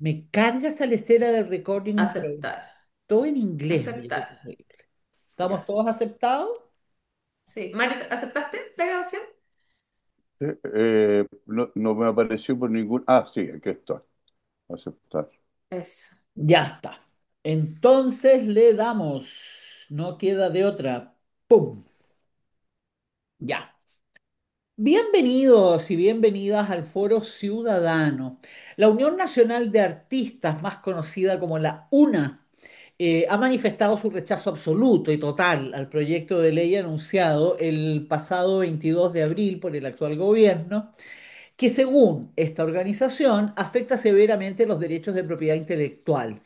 Me carga esa lecera del recording, pero Aceptar. todo en inglés. Oye, qué Aceptar. terrible. ¿Estamos Ya. todos aceptados? Sí. Mari, ¿aceptaste la grabación? No, no me apareció por ningún. Ah, sí, aquí está. Aceptar. Eso. Ya está. Entonces le damos. No queda de otra. ¡Pum! Ya. Bienvenidos y bienvenidas al Foro Ciudadano. La Unión Nacional de Artistas, más conocida como la UNA, ha manifestado su rechazo absoluto y total al proyecto de ley anunciado el pasado 22 de abril por el actual gobierno, que según esta organización afecta severamente los derechos de propiedad intelectual.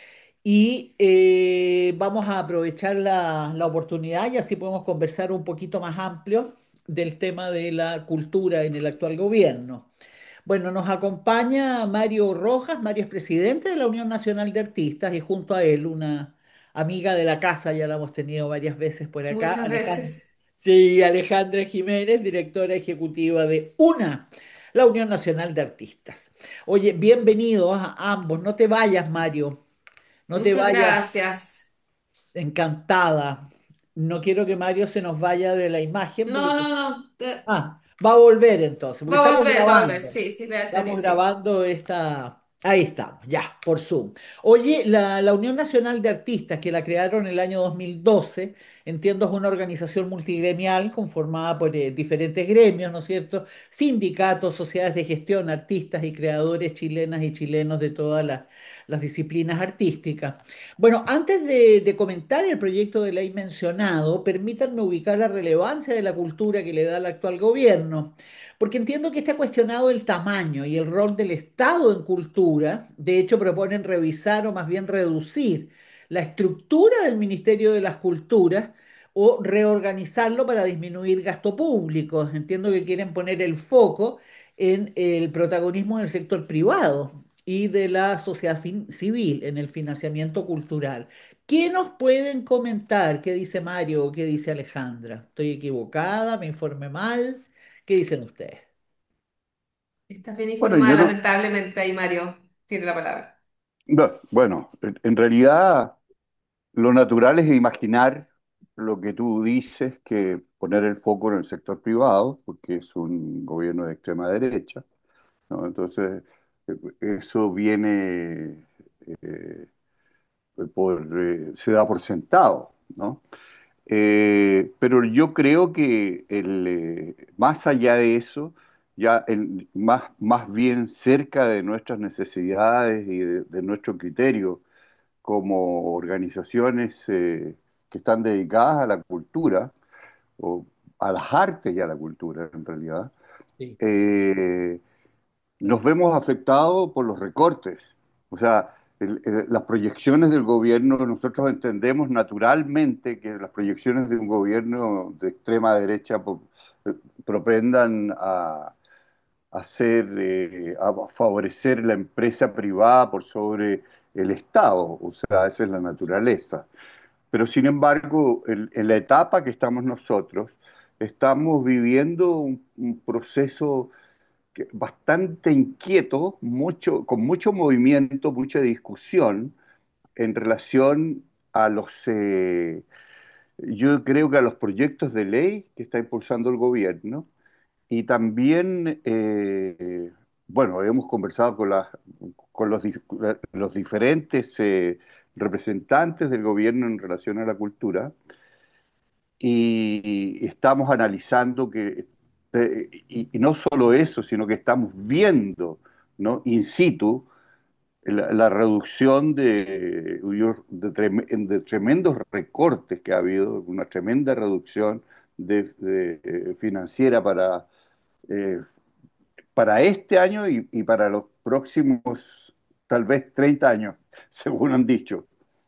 Y vamos a aprovechar la oportunidad y así podemos conversar un poquito más amplio del tema de la cultura en el actual gobierno. Bueno, nos acompaña Mario Rojas. Mario es presidente de la Unión Nacional de Artistas y junto a él una amiga de la casa, ya la hemos tenido varias veces por acá, Muchas Alejandra. veces. Sí, Alejandra Jiménez, directora ejecutiva de UNA, la Unión Nacional de Artistas. Oye, bienvenidos a ambos. No te vayas, Mario. No te Muchas vayas. gracias. Encantada. No quiero que Mario se nos vaya de la imagen No, porque... no, no. Va a volver entonces, porque Va a volver, va a volver. Sí, sí, le estamos alteré, sí. grabando esta... Ahí estamos, ya, por Zoom. Oye, la Unión Nacional de Artistas, que la crearon en el año 2012, entiendo es una organización multigremial conformada por diferentes gremios, ¿no es cierto? Sindicatos, sociedades de gestión, artistas y creadores chilenas y chilenos de todas las disciplinas artísticas. Bueno, antes de comentar el proyecto de ley mencionado, permítanme ubicar la relevancia de la cultura que le da el actual gobierno, porque entiendo que está cuestionado el tamaño y el rol del Estado en cultura. De hecho, proponen revisar o más bien reducir la estructura del Ministerio de las Culturas o reorganizarlo para disminuir gasto público. Entiendo que quieren poner el foco en el protagonismo del sector privado y de la sociedad civil en el financiamiento cultural. ¿Qué nos pueden comentar? ¿Qué dice Mario o qué dice Alejandra? ¿Estoy equivocada? ¿Me informé mal? ¿Qué dicen ustedes? Estás bien Bueno, informada, yo no, lamentablemente, ahí Mario tiene la palabra. bueno, en realidad lo natural es imaginar lo que tú dices, que poner el foco en el sector privado, porque es un gobierno de extrema derecha, ¿no? Entonces, eh, eso viene eh, se da por sentado, ¿no? Pero yo creo que más allá de eso, más bien cerca de nuestras necesidades y de nuestro criterio como organizaciones que están dedicadas a la cultura, o a las artes y a la cultura en realidad, Sí, eh, nos claro. vemos afectados por los recortes. O sea, las proyecciones del gobierno, nosotros entendemos naturalmente que las proyecciones de un gobierno de extrema derecha eh, propendan a favorecer la empresa privada por sobre el Estado. O sea, esa es la naturaleza. Pero sin embargo, en la etapa que estamos nosotros, estamos viviendo un proceso bastante inquieto, con mucho movimiento, mucha discusión en relación a yo creo que a los proyectos de ley que está impulsando el gobierno y también, bueno, hemos conversado con los diferentes representantes del gobierno en relación a la cultura y estamos analizando y no solo eso, sino que estamos viendo, ¿no? In situ la reducción de tremendos recortes que ha habido, una tremenda reducción financiera eh, para este año y para los próximos tal vez 30 años, según han dicho.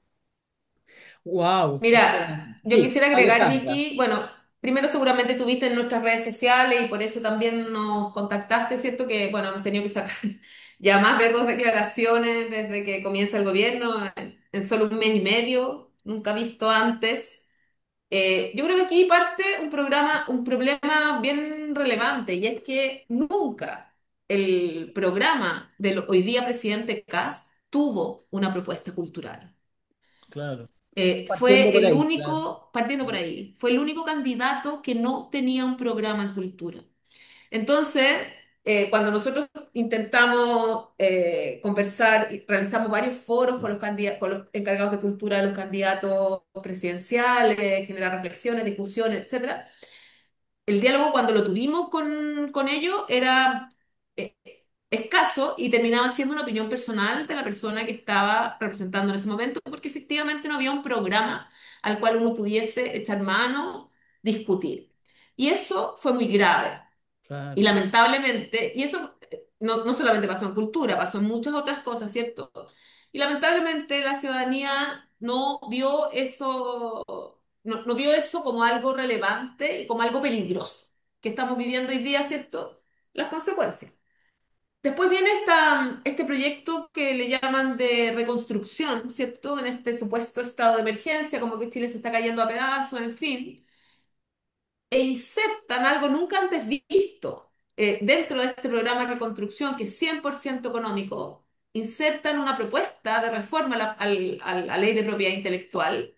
Wow. Mira, yo Sí, quisiera agregar, Alejandra. Vicky, bueno, primero seguramente tuviste en nuestras redes sociales y por eso también nos contactaste, ¿cierto? Que, bueno, hemos tenido que sacar ya más de dos declaraciones desde que comienza el gobierno en solo un mes y medio, nunca visto antes. Yo creo que aquí parte un problema bien relevante y es que nunca el programa del hoy día presidente Kast tuvo una propuesta cultural. claro. Partiendo Fue por el ahí, claro. único, partiendo por ahí, fue el único candidato que no tenía un programa en cultura. Entonces, cuando nosotros intentamos conversar, y realizamos varios foros con con los encargados de cultura de los candidatos presidenciales, generar reflexiones, discusiones, etcétera, el diálogo cuando lo tuvimos con ellos era eh, escaso y terminaba siendo una opinión personal de la persona que estaba representando en ese momento, porque efectivamente no había un programa al cual uno pudiese echar mano, discutir. Y eso fue muy grave. Y Claro, lamentablemente, y eso no solamente pasó en cultura, pasó en muchas otras cosas, ¿cierto? Y lamentablemente la ciudadanía no vio eso, no vio eso como algo relevante y como algo peligroso que estamos viviendo hoy día, ¿cierto? Las consecuencias. Después viene este proyecto que le llaman de reconstrucción, ¿cierto? En este supuesto estado de emergencia, como que Chile se está cayendo a pedazos, en fin, e insertan algo nunca antes visto dentro de este programa de reconstrucción, que es 100% económico, insertan una propuesta de reforma a la ley de propiedad intelectual,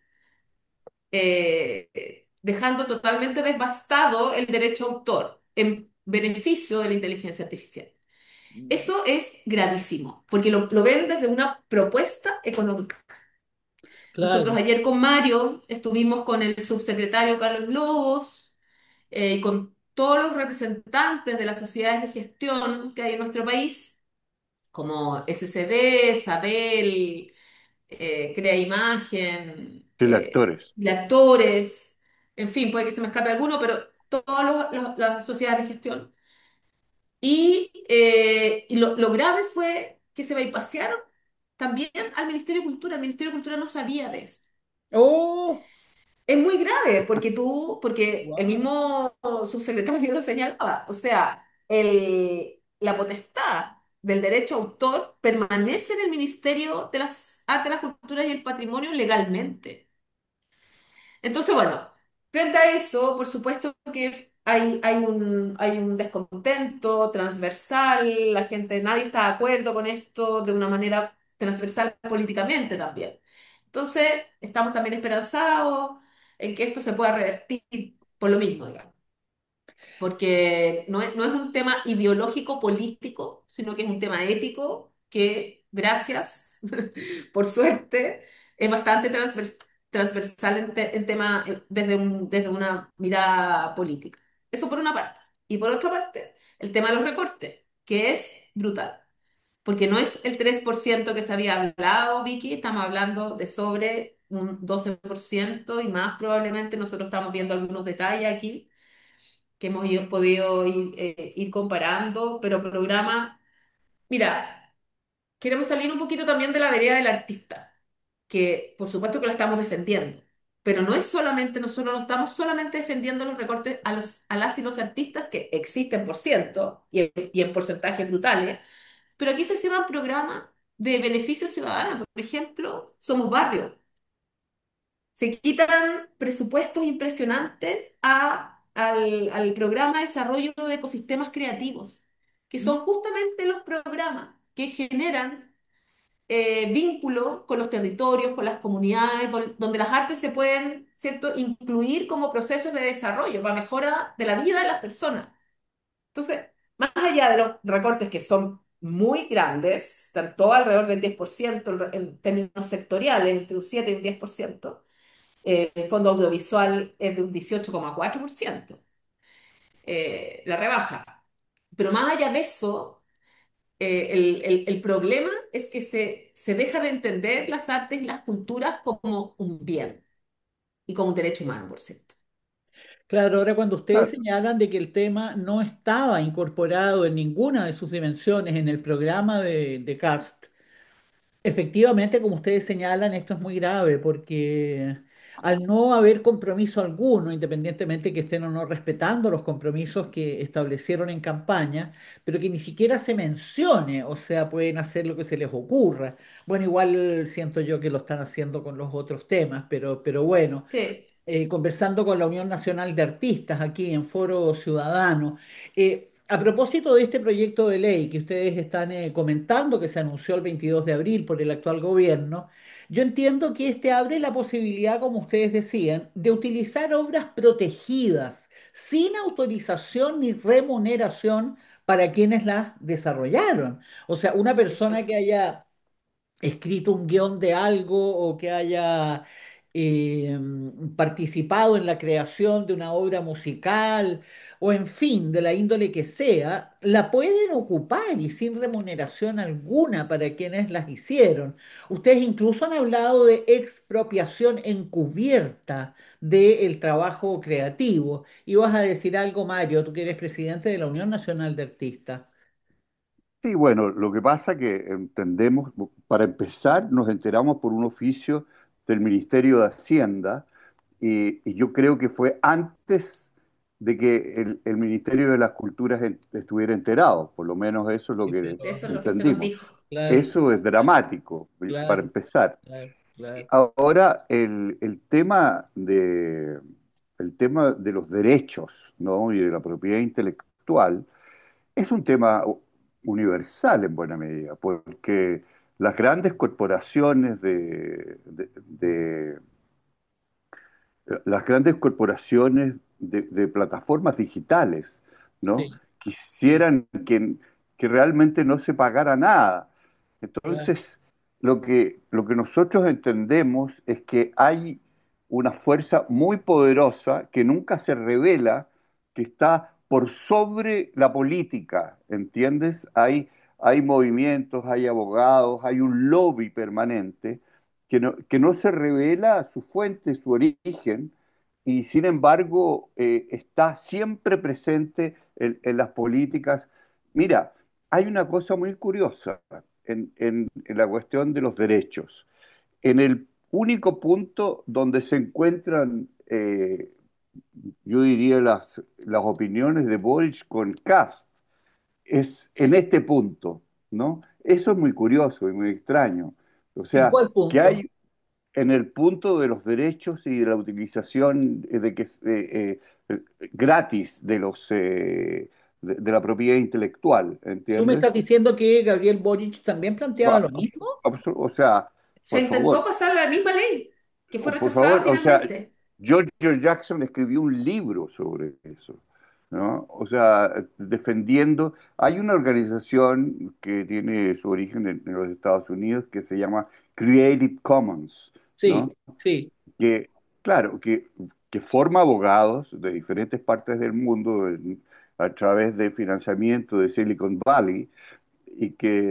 dejando totalmente devastado el derecho a autor en beneficio de la inteligencia artificial. Eso es gravísimo, porque lo ven desde una propuesta económica. Nosotros claro. ayer con Mario estuvimos con el subsecretario Carlos Lobos, y con todos los representantes de las sociedades de gestión que hay en nuestro país, como SCD, SADEL, Crea Imagen, Actores. Actores, en fin, puede que se me escape alguno, pero todas las sociedades de gestión. Y lo grave fue que se bypasearon también al Ministerio de Cultura. El Ministerio de Cultura no sabía de eso. Oh, Es muy grave porque el wow. mismo subsecretario lo señalaba. O sea, la potestad del derecho a autor permanece en el Ministerio de las Artes, las Culturas y el Patrimonio legalmente. Entonces, bueno, frente a eso, por supuesto que hay un descontento transversal, la gente, nadie está de acuerdo con esto de una manera transversal políticamente también. Entonces, estamos también esperanzados en que esto se pueda revertir por lo mismo, digamos, porque no es un tema ideológico político, sino que es un tema ético que, gracias, por suerte, es bastante transversal en tema, desde una mirada política. Eso por una parte. Y por otra parte, el tema de los recortes, que es brutal. Porque no es el 3% que se había hablado, Vicky, estamos hablando de sobre un 12% y más probablemente nosotros estamos viendo algunos detalles aquí que hemos podido ir comparando, pero programa, mira, queremos salir un poquito también de la vereda del artista, que por supuesto que la estamos defendiendo, pero no es solamente, nosotros no estamos solamente defendiendo los recortes a las y los artistas que existen por ciento y en porcentajes brutales, pero aquí se cierran programas de beneficio ciudadano, por ejemplo, Somos Barrio. Se quitan presupuestos impresionantes al programa de desarrollo de ecosistemas creativos, que son justamente los programas que generan vínculo con los territorios, con las comunidades, donde las artes se pueden, ¿cierto?, incluir como procesos de desarrollo para mejora de la vida de las personas. Entonces, más allá de los recortes que son muy grandes, están todo alrededor del 10% en términos sectoriales, entre un 7 y un 10%, el fondo audiovisual es de un 18,4%, la rebaja. Pero más allá de eso, el problema es que se deja de entender las artes y las culturas como un bien y como un derecho humano, por cierto. Claro, ahora cuando ustedes Claro. señalan de que el tema no estaba incorporado en ninguna de sus dimensiones en el programa de CAST, efectivamente, como ustedes señalan, esto es muy grave porque al no haber compromiso alguno, independientemente que estén o no respetando los compromisos que establecieron en campaña, pero que ni siquiera se mencione, o sea, pueden hacer lo que se les ocurra. Bueno, igual siento yo que lo están haciendo con los otros temas, pero bueno, Sí. conversando con la Unión Nacional de Artistas aquí en Foro Ciudadano. A propósito de este proyecto de ley que ustedes están comentando, que se anunció el 22 de abril por el actual gobierno, yo entiendo que este abre la posibilidad, como ustedes decían, de utilizar obras protegidas sin autorización ni remuneración para quienes las desarrollaron. O sea, una persona que Exacto. haya escrito un guión de algo o que haya participado en la creación de una obra musical o en fin, de la índole que sea, la pueden ocupar y sin remuneración alguna para quienes las hicieron. Ustedes incluso han hablado de expropiación encubierta del trabajo creativo. Y vas a decir algo, Mario, tú que eres presidente de la Unión Nacional de Artistas. Sí, bueno, lo que pasa que entendemos, para empezar, nos enteramos por un oficio del Ministerio de Hacienda y yo creo que fue antes de que el Ministerio de las Culturas estuviera enterado, por lo menos eso es lo que Eso es lo que se nos entendimos. dijo. Claro, Eso es dramático, para claro, empezar. claro, claro. Ahora, el tema de los derechos, ¿no? Y de la propiedad intelectual es un tema universal en buena medida, porque las grandes corporaciones las grandes corporaciones de plataformas digitales, ¿no? Sí, sí, Quisieran que realmente no se pagara nada. claro. Entonces, lo que nosotros entendemos es que hay una fuerza muy poderosa que nunca se revela, que está por sobre la política, ¿entiendes? Hay movimientos, hay abogados, hay un lobby permanente que no se revela su fuente, su origen, y sin embargo está siempre presente en las políticas. Mira, hay una cosa muy curiosa en la cuestión de los derechos. En el único punto donde se encuentran, yo diría, las opiniones de Boric con Kast, es en este punto, ¿no? Eso es muy curioso y muy extraño. O ¿En sea, cuál que punto? hay en el punto de los derechos y de la utilización gratis de la propiedad intelectual, ¿Tú me estás ¿entiendes? diciendo que Gabriel Boric también planteaba Va- lo mismo? O sea, Se por intentó favor, pasar la misma ley, que fue por rechazada favor, o sea, finalmente. George Jackson escribió un libro sobre eso, ¿no? O sea, defendiendo, hay una organización que tiene su origen en los Estados Unidos que se llama Creative Commons, Sí, ¿no? sí, Que, claro, que forma abogados de diferentes partes del mundo a través de financiamiento de Silicon Valley y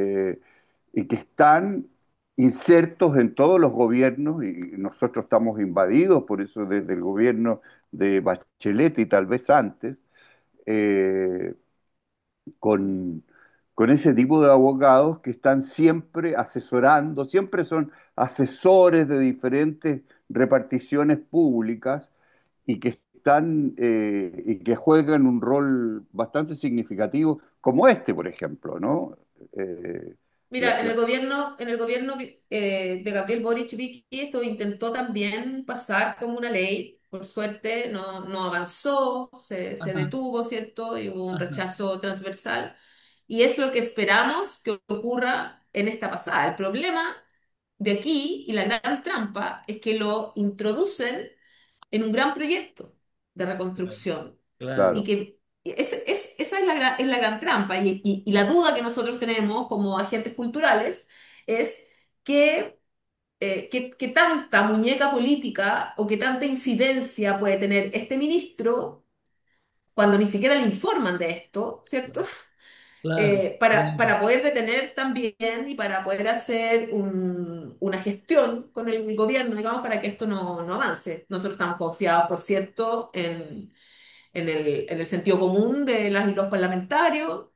que están insertos en todos los gobiernos y nosotros estamos invadidos por eso desde el gobierno de Bachelet y tal vez antes, eh, con, con ese tipo de abogados que están siempre asesorando, siempre son asesores de diferentes reparticiones públicas y que y que juegan un rol bastante significativo, como este, por ejemplo, ¿no? Eh, la- Mira, la- en el gobierno de Gabriel Boric, Vicky, esto intentó también pasar como una ley. Por suerte no avanzó, se ajá, detuvo, ¿cierto? Y hubo un ajá, rechazo transversal. Y es lo que esperamos que ocurra en esta pasada. El problema de aquí y la gran trampa es que lo introducen en un gran proyecto de claro, reconstrucción. Y claro, que esa es la gran trampa. Y la duda que nosotros tenemos como agentes culturales es que, que tanta muñeca política o que tanta incidencia puede tener este ministro cuando ni siquiera le informan de esto, ¿cierto? claro, claro. Para poder detener también y para poder hacer una gestión con el gobierno, digamos, para que esto no avance. Nosotros estamos confiados, por cierto, en el sentido común de las y los parlamentarios,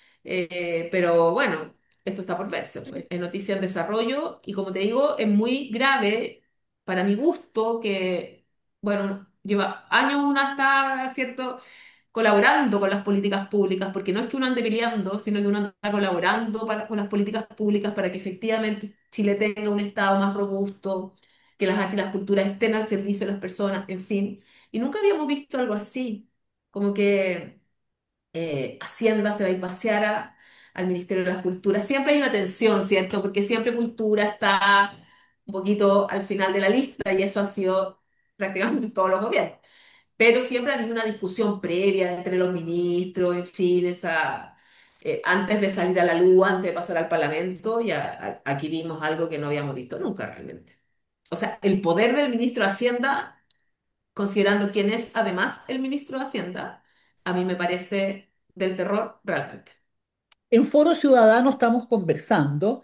pero bueno, esto está por verse, pues. Es noticia en desarrollo y como te digo, es muy grave para mi gusto que, bueno, lleva años una está, ¿cierto?, colaborando con las políticas públicas, porque no es que uno ande peleando, sino que uno anda colaborando con las políticas públicas para que efectivamente Chile tenga un Estado más robusto, que las artes y las culturas estén al servicio de las personas, en fin. Y nunca habíamos visto algo así, como que Hacienda se va a ir pasear al Ministerio de las Culturas. Siempre hay una tensión, ¿cierto? Porque siempre cultura está un poquito al final de la lista y eso ha sido prácticamente todos los gobiernos. Pero siempre ha habido una discusión previa entre los ministros, en fin, antes de salir a la luz, antes de pasar al Parlamento, y aquí vimos algo que no habíamos visto nunca realmente. O sea, el poder del ministro de Hacienda, considerando quién es además el ministro de Hacienda, a mí me parece del terror realmente. En Foro Ciudadano estamos conversando,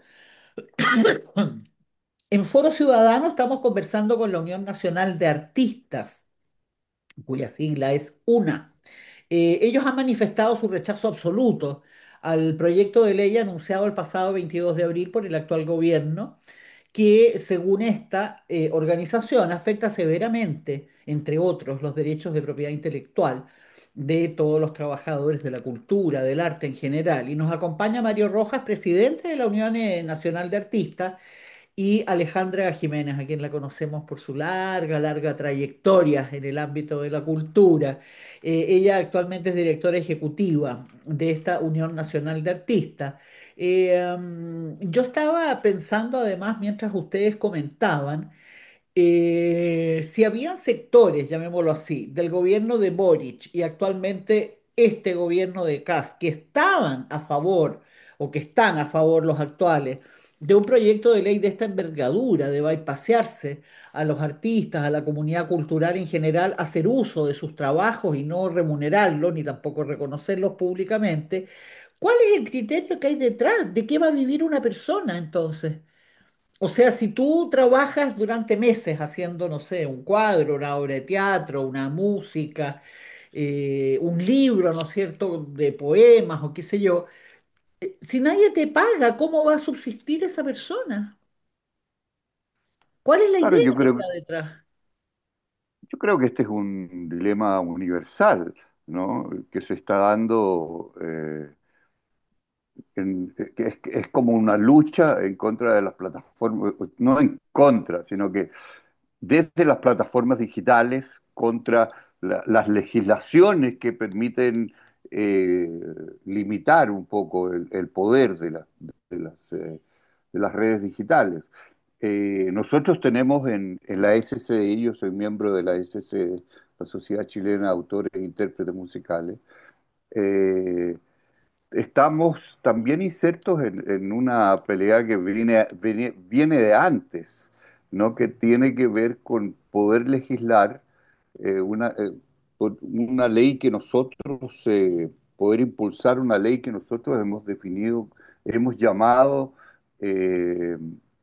en Foro Ciudadano estamos conversando con la Unión Nacional de Artistas, cuya sigla es UNA. Ellos han manifestado su rechazo absoluto al proyecto de ley anunciado el pasado 22 de abril por el actual gobierno, que según esta organización afecta severamente, entre otros, los derechos de propiedad intelectual de todos los trabajadores de la cultura, del arte en general. Y nos acompaña Mario Rojas, presidente de la Unión Nacional de Artistas, y Alejandra Jiménez, a quien la conocemos por su larga trayectoria en el ámbito de la cultura. Ella actualmente es directora ejecutiva de esta Unión Nacional de Artistas. Yo estaba pensando además, mientras ustedes comentaban, si habían sectores, llamémoslo así, del gobierno de Boric y actualmente este gobierno de Kast, que estaban a favor o que están a favor los actuales de un proyecto de ley de esta envergadura, de bypasearse a los artistas, a la comunidad cultural en general, hacer uso de sus trabajos y no remunerarlos, ni tampoco reconocerlos públicamente, ¿cuál es el criterio que hay detrás? ¿De qué va a vivir una persona entonces? O sea, si tú trabajas durante meses haciendo, no sé, un cuadro, una obra de teatro, una música, un libro, ¿no es cierto?, de poemas o qué sé yo, si nadie te paga, ¿cómo va a subsistir esa persona? ¿Cuál es la Claro, idea que está detrás? yo creo que este es un dilema universal, ¿no? Que se está dando, que es como una lucha en contra de las plataformas, no en contra, sino que desde las plataformas digitales contra las legislaciones que permiten eh, limitar un poco el poder de de las redes digitales. Nosotros tenemos en la SCI, yo soy miembro de la SCI, la Sociedad Chilena de Autores e Intérpretes Musicales, eh, estamos también insertos en una pelea que viene de antes, ¿no? Que tiene que ver con poder legislar con una ley que nosotros, poder impulsar una ley que nosotros hemos definido, hemos llamado, eh,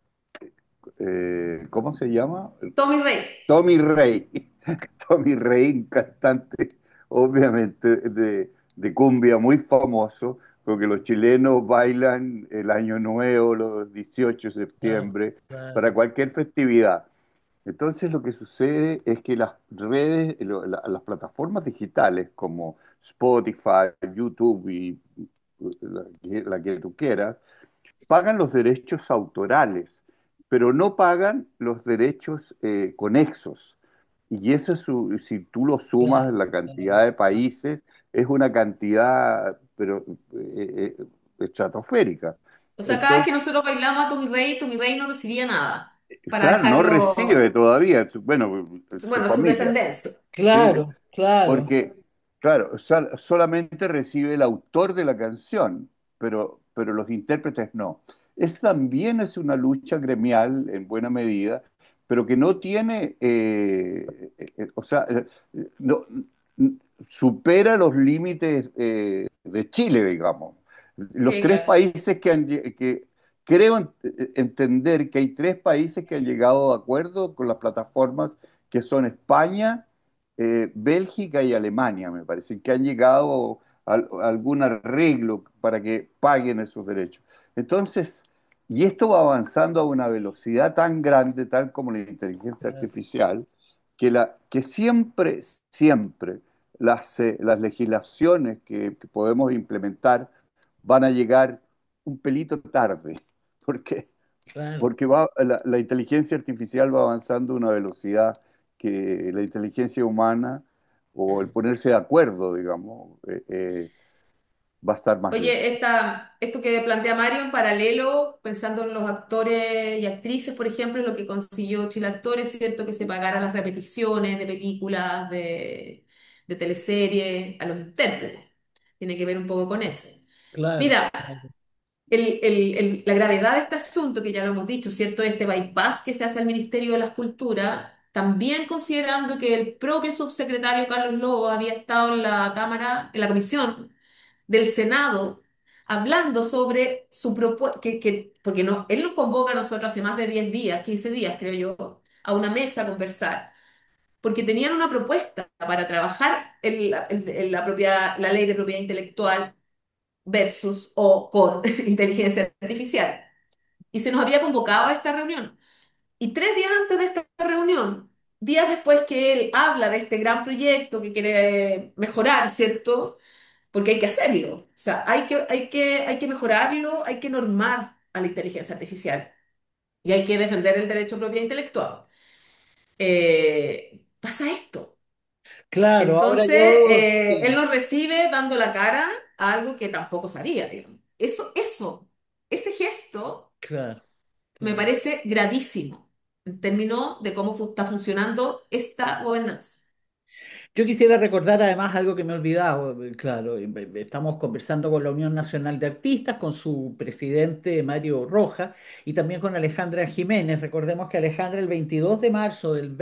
¿cómo se llama? Tommy Rey. Tommy Rey, Tommy Rey, un cantante obviamente de cumbia muy famoso, porque los chilenos bailan el Año Nuevo, los 18 de Claro, septiembre, para claro, cualquier festividad. Entonces lo que sucede es que las redes, las plataformas digitales como Spotify, YouTube y la que tú quieras, pagan los derechos autorales, pero no pagan los derechos conexos. Y eso es si tú lo sumas claro, en la cantidad claro, de claro. países, es una cantidad, pero estratosférica. O sea, cada vez que Entonces, nosotros bailamos a Tommy Rey no recibía nada para claro, no dejarlo, recibe todavía, bueno, su bueno, su familia, descendencia. ¿sí? Claro, claro, Porque, claro, solamente recibe el autor de la canción, pero los intérpretes no. Es también es una lucha gremial en buena medida, pero que no tiene, o sea, no, supera los límites de Chile, digamos. Los Sí, tres claro. países que creo entender que hay tres países que han llegado a acuerdo con las plataformas, que son España, Bélgica y Alemania, me parece, que han llegado a algún arreglo para que paguen esos derechos. Entonces, y esto va avanzando a una velocidad tan grande, tal como la inteligencia claro, artificial, que siempre las legislaciones que podemos implementar van a llegar un pelito tarde, porque claro. porque la inteligencia artificial va avanzando a una velocidad que la inteligencia humana o el ponerse de acuerdo, digamos, va a estar más lejos. Oye, esto que plantea Mario en paralelo, pensando en los actores y actrices, por ejemplo, es lo que consiguió Chile Actores, ¿cierto? Que se pagaran las repeticiones de películas, de teleseries, a los intérpretes. Tiene que ver un poco con eso. Claro. Mira, la gravedad de este asunto, que ya lo hemos dicho, ¿cierto? Este bypass que se hace al Ministerio de las Culturas, también considerando que el propio subsecretario Carlos Lobo había estado en la Cámara, en la comisión del Senado, hablando sobre su propuesta, porque no, él nos convoca a nosotros hace más de 10 días, 15 días, creo yo, a una mesa a conversar, porque tenían una propuesta para trabajar la ley de propiedad intelectual versus o con inteligencia artificial. Y se nos había convocado a esta reunión. Y 3 días antes de esta reunión, días después que él habla de este gran proyecto que quiere mejorar, ¿cierto? Porque hay que hacerlo. O sea, hay que mejorarlo, hay que normar a la inteligencia artificial y hay que defender el derecho a propiedad intelectual. Pasa esto. Claro, ahora Entonces, yo, él sí, nos recibe dando la cara a algo que tampoco sabía, digamos. Ese gesto claro, me claro. parece gravísimo en términos de cómo está funcionando esta gobernanza. Yo quisiera recordar además algo que me he olvidado, claro, estamos conversando con la Unión Nacional de Artistas, con su presidente Mario Rojas y también con Alejandra Jiménez. Recordemos que Alejandra el 22 de marzo del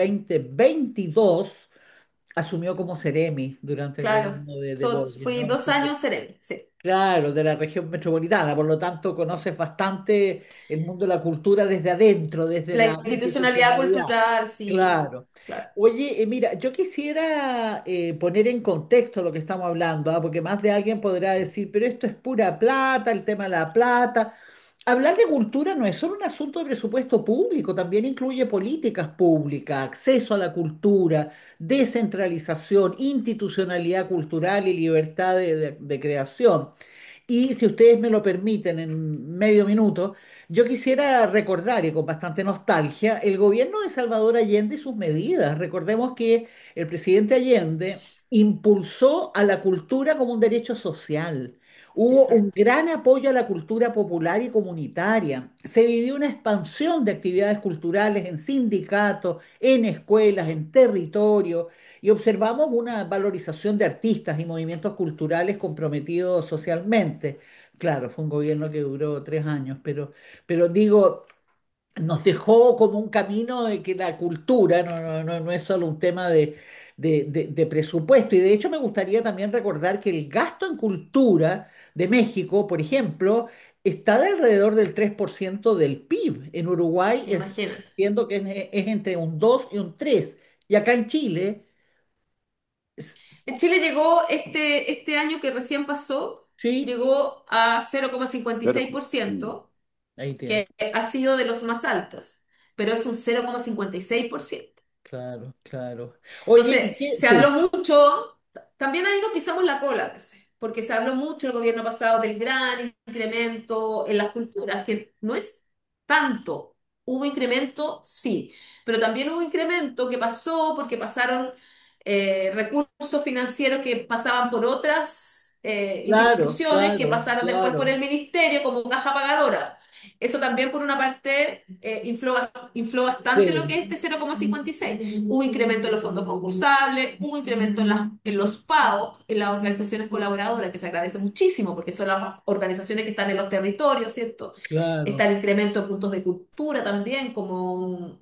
2022 asumió como Ceremi durante el Claro, gobierno de Boric, fui ¿no? 2 años sereno, sí. Claro, de la región metropolitana, por lo tanto conoces bastante el mundo de la cultura desde adentro, desde La la institucionalidad institucionalidad. cultural, sí, Claro. claro. Oye, mira, yo quisiera poner en contexto lo que estamos hablando, ¿ah? Porque más de alguien podrá decir, pero esto es pura plata, el tema de la plata. Hablar de cultura no es solo un asunto de presupuesto público, también incluye políticas públicas, acceso a la cultura, descentralización, institucionalidad cultural y libertad de creación. Y si ustedes me lo permiten, en medio minuto, yo quisiera recordar, y con bastante nostalgia, el gobierno de Salvador Allende y sus medidas. Recordemos que el presidente Allende impulsó a la cultura como un derecho social. Hubo un Exacto. gran apoyo a la cultura popular y comunitaria. Se vivió una expansión de actividades culturales en sindicatos, en escuelas, en territorios, y observamos una valorización de artistas y movimientos culturales comprometidos socialmente. Claro, fue un gobierno que duró 3 años, pero digo, nos dejó como un camino de que la cultura no es solo un tema de presupuesto. Y de hecho me gustaría también recordar que el gasto en cultura de México, por ejemplo, está de alrededor del 3% del PIB. En Uruguay Imagínate. entiendo que es entre un 2 y un 3. Y acá en Chile, es- En Chile llegó este año que recién pasó, sí, llegó a 0,56 por Pero, ciento, ahí tiene. que ha sido de los más altos, pero es un 0,56%. Claro, claro. Oye, Entonces, se habló sí, mucho, también ahí nos pisamos la cola a veces, porque se habló mucho el gobierno pasado del gran incremento en las culturas, que no es tanto. Hubo incremento, sí, pero también hubo incremento que pasó porque pasaron recursos financieros que pasaban por otras claro, instituciones, que claro, pasaron después por claro, el ministerio como caja pagadora. Eso también, por una parte, infló bastante lo que sí, es este 0,56. Hubo incremento en los fondos concursables, hubo incremento en los PAO, en las organizaciones colaboradoras, que se agradece muchísimo porque son las organizaciones que están en los territorios, ¿cierto? claro, Está el incremento de puntos de cultura también como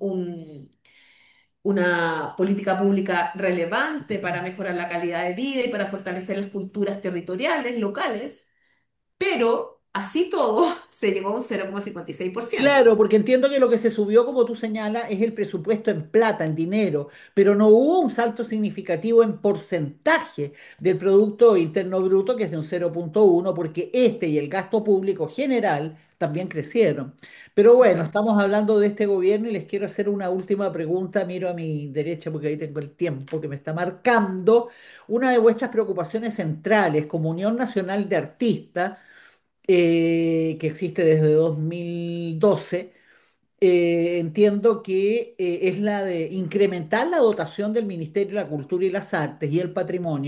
una política pública relevante para mejorar la calidad de vida y para fortalecer las culturas territoriales, locales, pero así todo se llegó a un 0,56%. claro, porque entiendo que lo que se subió, como tú señalas, es el presupuesto en plata, en dinero, pero no hubo un salto significativo en porcentaje del Producto Interno Bruto, que es de un 0,1, porque este y el gasto público general también crecieron. Pero bueno, Exacto. estamos hablando de este gobierno y les quiero hacer una última pregunta. Miro a mi derecha porque ahí tengo el tiempo que me está marcando. Una de vuestras preocupaciones centrales como Unión Nacional de Artistas, que existe desde 2012, entiendo que es la de incrementar la dotación del Ministerio de la Cultura y las Artes y el Patrimonio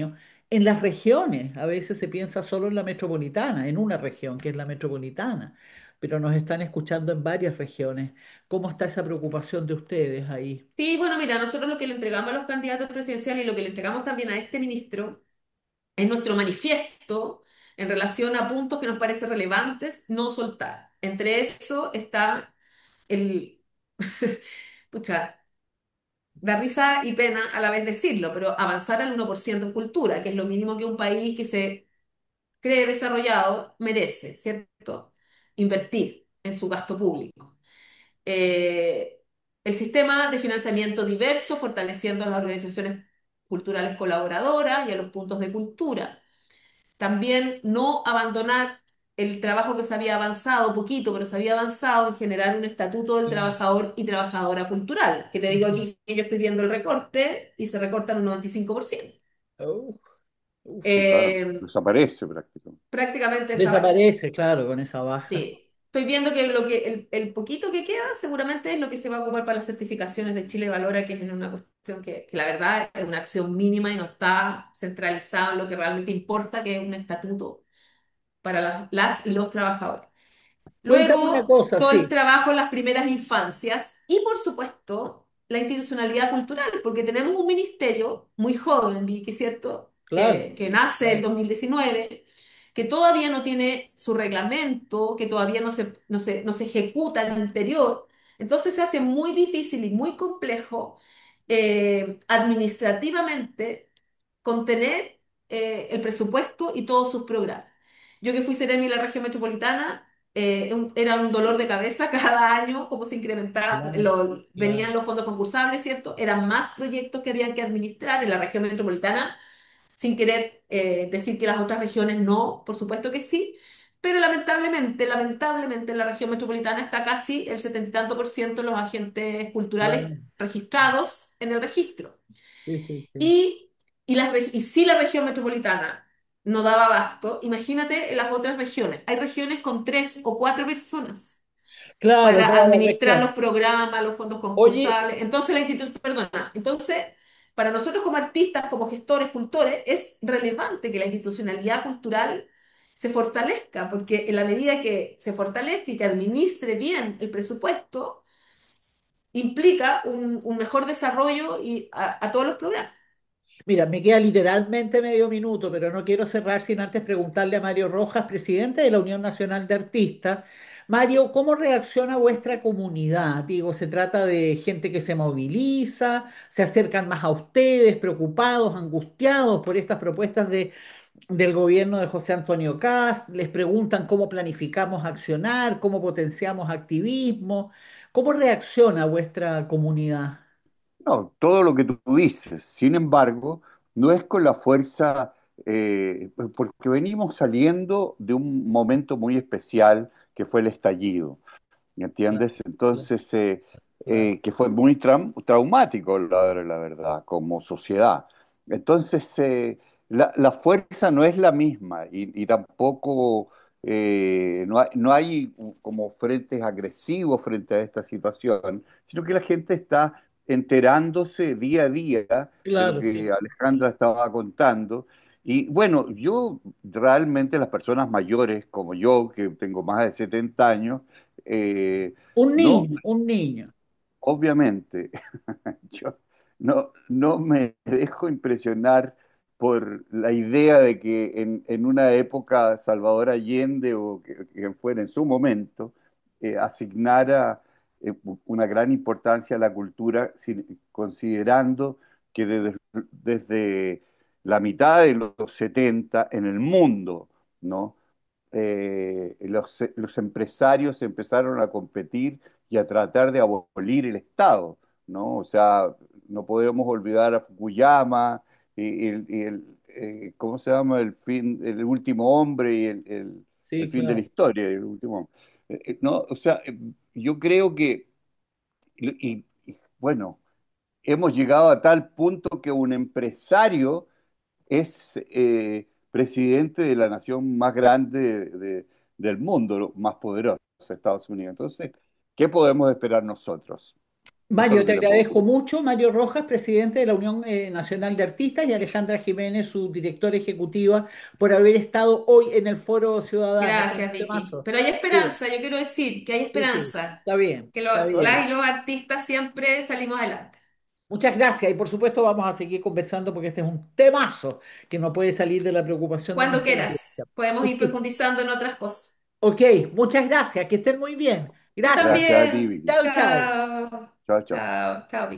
en las regiones. A veces se piensa solo en la metropolitana, en una región que es la metropolitana, pero nos están escuchando en varias regiones. ¿Cómo está esa preocupación de ustedes ahí? Sí, bueno, mira, nosotros lo que le entregamos a los candidatos presidenciales y lo que le entregamos también a este ministro es nuestro manifiesto en relación a puntos que nos parecen relevantes no soltar. Entre eso está el, pucha, da risa y pena a la vez decirlo, pero avanzar al 1% en cultura, que es lo mínimo que un país que se cree desarrollado merece, ¿cierto? Invertir en su gasto público. Eh, el sistema de financiamiento diverso, fortaleciendo a las organizaciones culturales colaboradoras y a los puntos de cultura. También no abandonar el trabajo que se había avanzado, poquito, pero se había avanzado en generar un estatuto del Claro. trabajador y trabajadora cultural, que te digo Ujú. aquí que yo estoy viendo el recorte y se recortan un 95%. Oh, uf. Sí, claro, Eh, desaparece prácticamente. prácticamente desaparece. Desaparece, claro, con esa baja. Sí. Estoy viendo que el poquito que queda seguramente es lo que se va a ocupar para las certificaciones de Chile Valora, que es una cuestión que la verdad es una acción mínima y no está centralizada en lo que realmente importa, que es un estatuto para las y los trabajadores. Cuéntame una Luego, cosa, todo el sí, trabajo en las primeras infancias y, por supuesto, la institucionalidad cultural, porque tenemos un ministerio muy joven, Vicky, ¿cierto? claro, Que nace el claro, 2019, que todavía no tiene su reglamento, que todavía no se ejecuta al interior. Entonces se hace muy difícil y muy complejo administrativamente contener el presupuesto y todos sus programas. Yo que fui seremi de la región metropolitana, era un dolor de cabeza cada año, cómo se incrementaba, claro, claro. venían los fondos concursables, ¿cierto? Eran más proyectos que habían que administrar en la región metropolitana, sin querer decir que las otras regiones no, por supuesto que sí, pero lamentablemente en la región metropolitana está casi el 70 y tanto por ciento de los agentes culturales Claro. registrados en el registro. Sí, sí, sí. Y, y si la región metropolitana no daba abasto, imagínate en las otras regiones. Hay regiones con 3 o 4 personas Claro, para toda la administrar los región. programas, los fondos Oye, concursables. Entonces, la institución, perdona, entonces, para nosotros como artistas, como gestores, cultores, es relevante que la institucionalidad cultural se fortalezca, porque en la medida que se fortalezca y que administre bien el presupuesto, implica un mejor desarrollo y a todos los programas. mira, me queda literalmente medio minuto, pero no quiero cerrar sin antes preguntarle a Mario Rojas, presidente de la Unión Nacional de Artistas. Mario, ¿cómo reacciona vuestra comunidad? Digo, se trata de gente que se moviliza, se acercan más a ustedes, preocupados, angustiados por estas propuestas del gobierno de José Antonio Kast, les preguntan cómo planificamos accionar, cómo potenciamos activismo, ¿cómo reacciona vuestra comunidad? No, todo lo que tú dices. Sin embargo, no es con la fuerza, porque venimos saliendo de un momento muy especial que fue el estallido. ¿Me Claro, entiendes? claro, Entonces, claro, que fue muy traumático, la verdad, como sociedad. Entonces, la fuerza no es la misma y tampoco no hay como frentes agresivos frente a esta situación, sino que la gente está enterándose día a día de lo claro, que sí. Alejandra estaba contando. Y bueno, yo realmente las personas mayores como yo, que tengo más de 70 años, no, Un niño, obviamente, yo no me dejo impresionar por la idea de que en una época Salvador Allende o quien fuera en su momento asignara una gran importancia a la cultura, considerando que desde la mitad de los 70 en el mundo, ¿no? Los empresarios empezaron a competir y a tratar de abolir el Estado, ¿no? O sea, no podemos olvidar a Fukuyama ¿cómo se llama? El último hombre y el sí, fin de la claro. historia, el último hombre. ¿No? O sea, yo creo que, bueno, hemos llegado a tal punto que un empresario es presidente de la nación más grande del mundo, más poderosa, Estados Unidos. Entonces, ¿qué podemos esperar nosotros? Eso es Mario, lo te que te puedo agradezco decir. mucho. Mario Rojas, presidente de la Unión Nacional de Artistas, y Alejandra Jiménez, su directora ejecutiva, por haber estado hoy en el Foro Ciudadano con Gracias, este Vicky. temazo. Pero hay Cuídate. esperanza, yo quiero decir que hay Sí, sí, esperanza, está bien, que está las bien. y los artistas siempre salimos adelante. Muchas gracias y por supuesto vamos a seguir conversando porque este es un temazo que no puede salir de la preocupación de Cuando nuestra quieras, audiencia. podemos ir Ok, profundizando en otras cosas. ok, muchas gracias, que estén muy bien. Tú Gracias. Gracias a ti, también. Vicky. Chao, chao. Chao. Chao, chao. Chao, chao, Vicky.